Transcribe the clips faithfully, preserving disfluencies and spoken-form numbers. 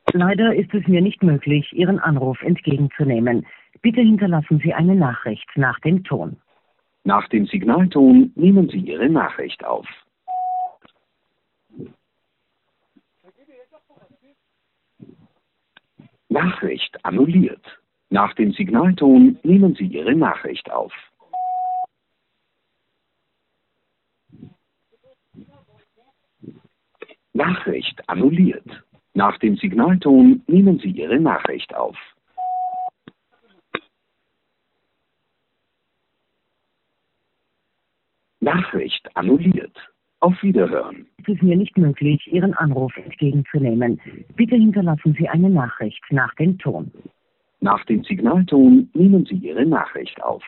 Leider ist es mir nicht möglich, Ihren Anruf entgegenzunehmen. Bitte hinterlassen Sie eine Nachricht nach dem Ton. Nach dem Signalton nehmen Sie Ihre Nachricht auf. Nachricht annulliert. Nach dem Signalton nehmen Sie Ihre Nachricht auf. Nachricht annulliert. Nach dem Signalton nehmen Sie Ihre Nachricht auf. Nachricht annulliert. Auf Wiederhören. Es ist mir nicht möglich, Ihren Anruf entgegenzunehmen. Bitte hinterlassen Sie eine Nachricht nach dem Ton. Nach dem Signalton nehmen Sie Ihre Nachricht auf.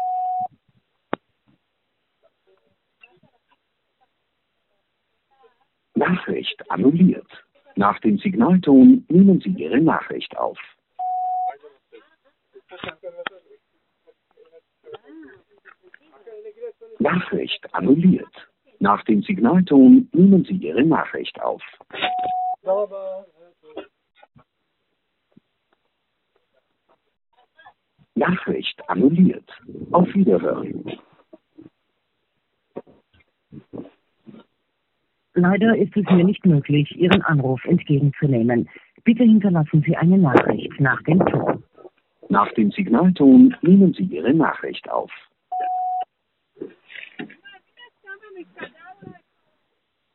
Nachricht annulliert. Nach dem Signalton nehmen Sie Ihre Nachricht auf. Nachricht annulliert. Nach dem Signalton nehmen Sie Ihre Nachricht auf. Nachricht annulliert. Auf Wiederhören. Leider ist es mir nicht möglich, Ihren Anruf entgegenzunehmen. Bitte hinterlassen Sie eine Nachricht nach dem Ton. Nach dem Signalton nehmen Sie Ihre Nachricht auf.